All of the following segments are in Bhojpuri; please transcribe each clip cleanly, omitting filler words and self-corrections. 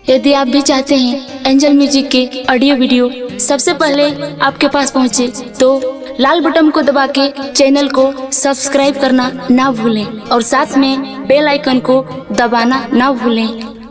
यदि आप भी चाहते हैं एंजल म्यूजिक के ऑडियो वीडियो सबसे पहले आपके पास पहुंचे, तो लाल बटन को दबा के चैनल को सब्सक्राइब करना ना भूलें और साथ में बेल आइकन को दबाना ना भूलें।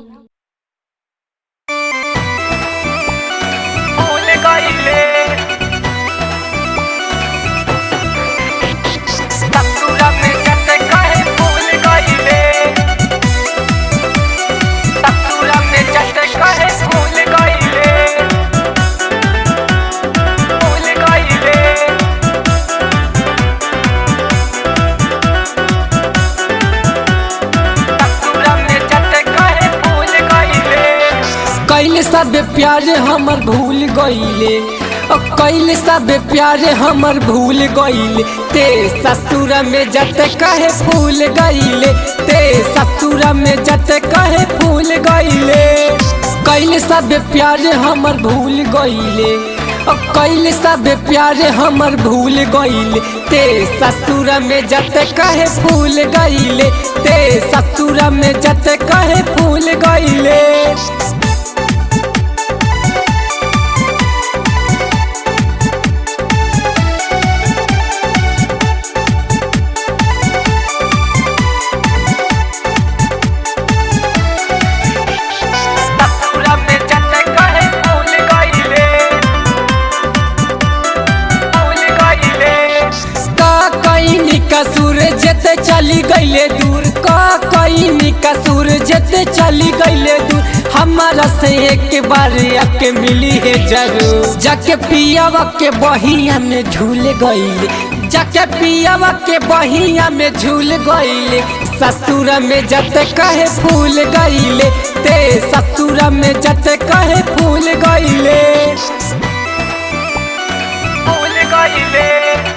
कैले सब प्यारे हमर भूल गईले, कैले सब प्यारे हमर भूल गईले। ते ससुरा में जते कहे फूल गईले, ते ससुरा में जते कहे फूल गईले। कैले सब प्यारे हमर भूल गईले, कैले सब प्यारे हमर भूल गईले। ते ससुरा में जते कहे फूल गईले, ते ससुरा में जते कहे फूल गईले। कसूर जते चली गईले दूर, का कहीं कसूर जते चली गईले दूर। हमारा से एक बार आके मिली है जरूर, जाके पियावा के बहिया में झूल गईले, जाके पियावा के बहिया में झूल गईले। ससुरा में जते कहे फूल गईले, ते ससुरा में जते कहे फूल गईले। फूल गईले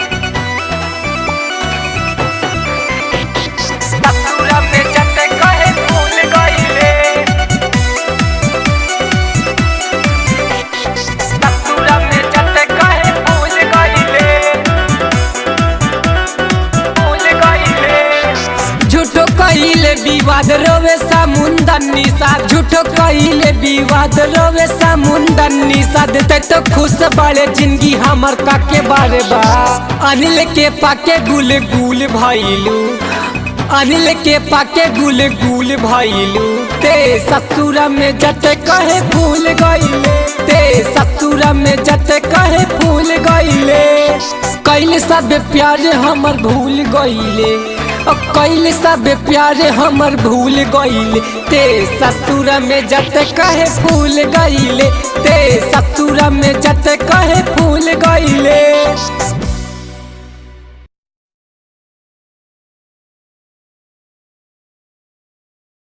कहिले विवाद रोवे समुंदर निषाद, झूठो कहिले विवाद रोवे समुंदर निषाद। ते तो खुश बड़े जिंदगी हमर काके बारे बा, अनिल के पाके गुल गुल भइलू, अनिल के पाके गुल गुल भइलू। ते ससुरा में जते कहे फूल गईले, ते ससुरा में जते कहे फूल गईले। कैले सब प्यारे हमर भूल गईले, कैले सब प्यारे हमर भूल गईले। ते ससुरा में जते कहे फूल गईले, ते ससुरा में जते कहे फूल गईले।